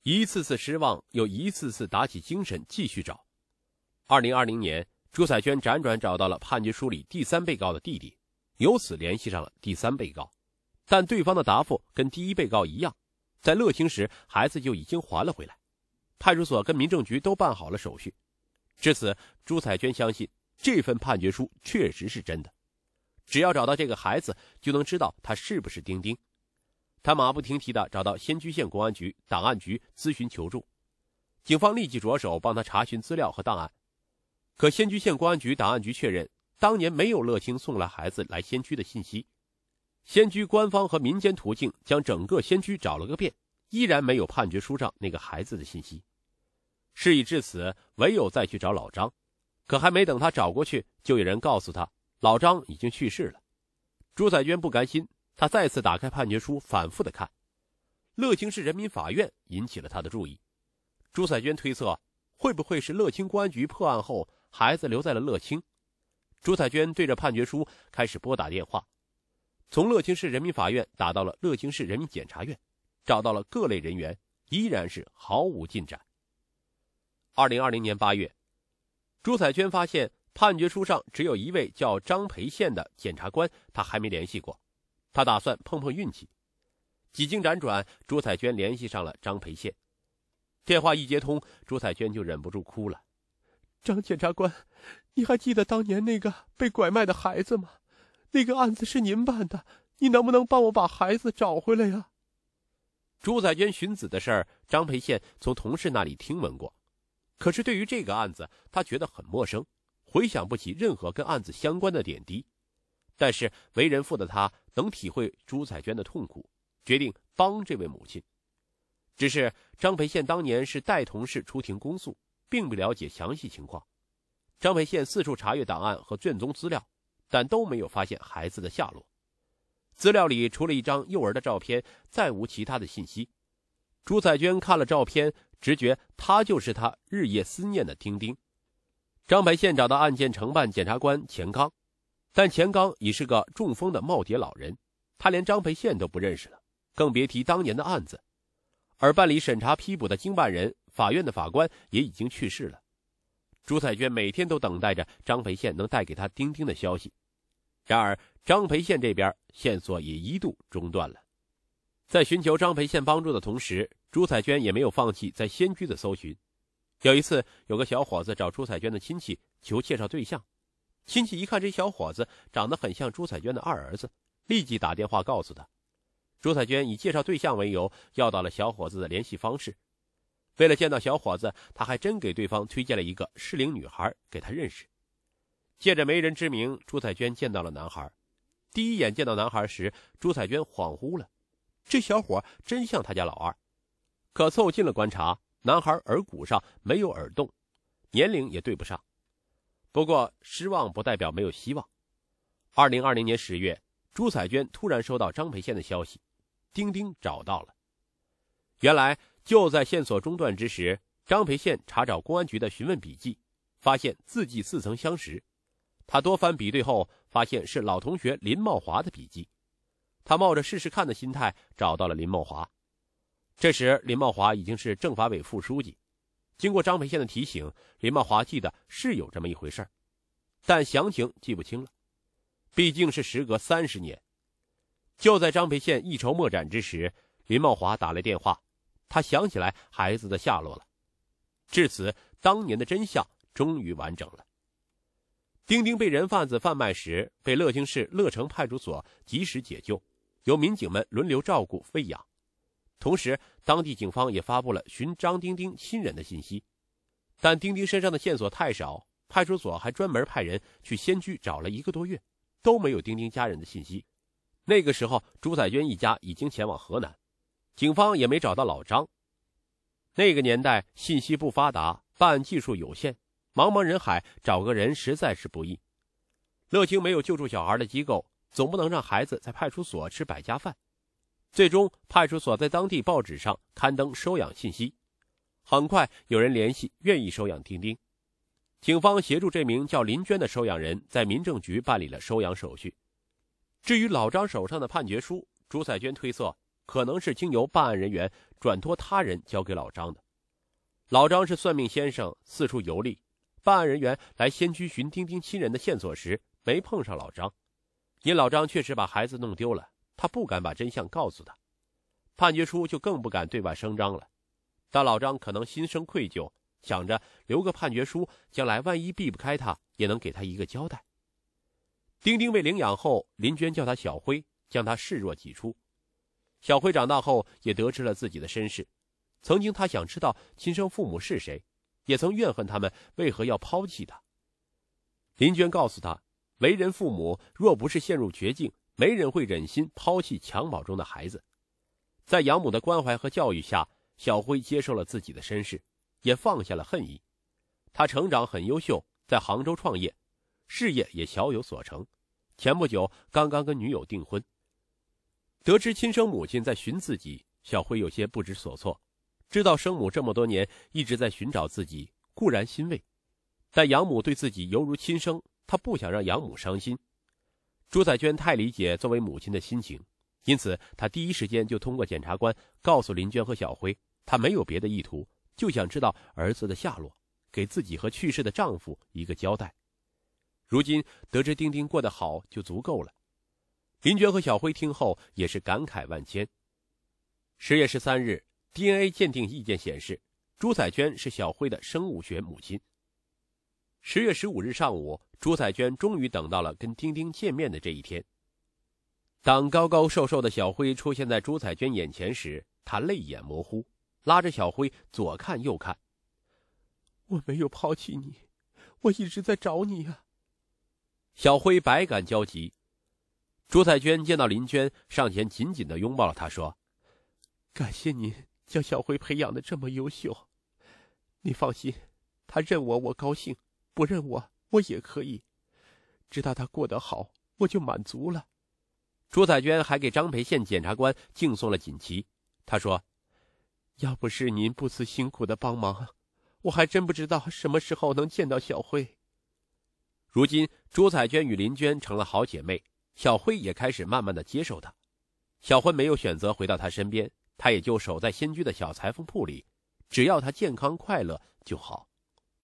一次次失望，又一次次打起精神继续找。2020年，朱彩娟辗转找到了判决书里第3被告的弟弟，由此联系上了第3被告。但对方的答复跟第1被告一样，在乐清时孩子就已经还了回来，派出所跟民政局都办好了手续。至此，朱彩娟相信这份判决书确实是真的，只要找到这个孩子，就能知道他是不是丁丁。他马不停蹄地找到仙居县公安局档案局咨询求助，警方立即着手帮他查询资料和档案。可仙居县公安局档案局确认，当年没有乐清送来孩子来仙居的信息。仙居官方和民间途径将整个仙居找了个遍，依然没有判决书上那个孩子的信息。事已至此，唯有再去找老张。可还没等他找过去，就有人告诉他，老张已经去世了。朱彩娟不甘心，他再次打开判决书，反复的看。乐清市人民法院引起了他的注意。朱彩娟推测，会不会是乐清公安局破案后，孩子留在了乐清？朱彩娟对着判决书开始拨打电话，从乐清市人民法院打到了乐清市人民检察院，找到了各类人员，依然是毫无进展。2020年8月，朱彩娟发现判决书上只有一位叫张培宪的检察官，他还没联系过。他打算碰碰运气。几经辗转，朱彩娟联系上了张培宪。电话一接通，朱彩娟就忍不住哭了。 张检察官，你还记得当年那个被拐卖的孩子吗？那个案子是您办的，你能不能帮我把孩子找回来呀？ 朱彩娟寻子的事儿，张培宪从同事那里听闻过，可是对于这个案子，他觉得很陌生，回想不起任何跟案子相关的点滴。但是为人父的他能体会朱彩娟的痛苦，决定帮这位母亲。只是张培宪当年是带同事出庭公诉，并不了解详细情况。张培宪四处查阅档案和卷宗资料，但都没有发现孩子的下落。资料里除了一张幼儿的照片，再无其他的信息。朱彩娟看了照片，直觉他就是他日夜思念的丁丁。张培宪找到案件承办检察官钱刚，但钱刚已是个中风的耄耋老人，他连张培宪都不认识了，更别提当年的案子。而办理审查批捕的经办人、法院的法官也已经去世了。朱彩娟每天都等待着张培宪能带给他丁丁的消息，然而张培宪这边线索也一度中断了。在寻求张培宪帮助的同时，朱彩娟也没有放弃在仙居的搜寻。有一次，有个小伙子找朱彩娟的亲戚求介绍对象，亲戚一看这小伙子长得很像朱彩娟的二儿子，立即打电话告诉他。朱彩娟以介绍对象为由，要到了小伙子的联系方式。为了见到小伙子，他还真给对方推荐了一个适龄女孩给他认识。借着媒人之名，朱彩娟见到了男孩。第一眼见到男孩时，朱彩娟恍惚了，这小伙真像他家老二。可凑近了观察，男孩耳骨上没有耳洞，年龄也对不上。不过失望不代表没有希望。2020年10月，朱彩娟突然收到张培宪的消息，丁丁找到了。原来就在线索中断之时，张培宪查找公安局的询问笔记，发现字迹似曾相识。他多番比对后，发现是老同学林茂华的笔记。他冒着试试看的心态找到了林茂华。这时林茂华已经是政法委副书记。经过张培宪的提醒，林茂华记得是有这么一回事，但详情记不清了，毕竟是时隔30年。就在张培宪一筹莫展之时，林茂华打来电话，他想起来孩子的下落了。至此，当年的真相终于完整了。丁丁被人贩子贩卖时，被乐清市乐城派出所及时解救，由民警们轮流照顾喂养。同时，当地警方也发布了寻张丁丁亲人的信息。但丁丁身上的线索太少，派出所还专门派人去仙居找了1个多月，都没有丁丁家人的信息。那个时候，朱彩娟一家已经前往河南，警方也没找到老张。那个年代信息不发达，办案技术有限，茫茫人海找个人实在是不易。乐清没有救助小孩的机构，总不能让孩子在派出所吃百家饭。最终，派出所在当地报纸上刊登收养信息，很快有人联系愿意收养丁丁。警方协助这名叫林娟的收养人在民政局办理了收养手续。至于老张手上的判决书，朱彩娟推测可能是经由办案人员转托他人交给老张的。老张是算命先生，四处游历，办案人员来先居寻丁丁亲人的线索时没碰上老张，因老张确实把孩子弄丢了，他不敢把真相告诉他，判决书就更不敢对外声张了。但老张可能心生愧疚，想着留个判决书，将来万一避不开他，也能给他一个交代。丁丁被领养后，林娟叫他小辉，将他视若己出。小辉长大后也得知了自己的身世，曾经他想知道亲生父母是谁，也曾怨恨他们为何要抛弃他。林娟告诉他，为人父母若不是陷入绝境，没人会忍心抛弃襁褓中的孩子。在养母的关怀和教育下，小辉接受了自己的身世，也放下了恨意。他成长很优秀，在杭州创业，事业也小有所成。前不久刚刚跟女友订婚。得知亲生母亲在寻自己，小辉有些不知所措。知道生母这么多年一直在寻找自己，固然欣慰，但养母对自己犹如亲生，他不想让养母伤心。朱彩娟太理解作为母亲的心情，因此她第一时间就通过检察官告诉林娟和小辉，她没有别的意图，就想知道儿子的下落，给自己和去世的丈夫一个交代。如今得知丁丁过得好就足够了。林娟和小辉听后也是感慨万千。10月13日 DNA 鉴定意见显示，朱彩娟是小辉的生物学母亲。10月15日上午，朱彩娟终于等到了跟丁丁见面的这一天。当高高瘦瘦的小辉出现在朱彩娟眼前时，她泪眼模糊，拉着小辉左看右看。 我没有抛弃你，我一直在找你呀。 小辉百感交集。朱彩娟见到林娟，上前紧紧地拥抱了她，说： 感谢您将小辉培养得这么优秀，你放心，他认我我高兴，不认我我也可以，知道他过得好我就满足了。 朱彩娟还给张培县检察官敬送了锦旗。她说： 要不是您不辞辛苦的帮忙，我还真不知道什么时候能见到小辉。 如今朱彩娟与林娟成了好姐妹，小辉也开始慢慢的接受她。小辉没有选择回到她身边，他也就守在新居的小裁缝铺里，只要她健康快乐就好。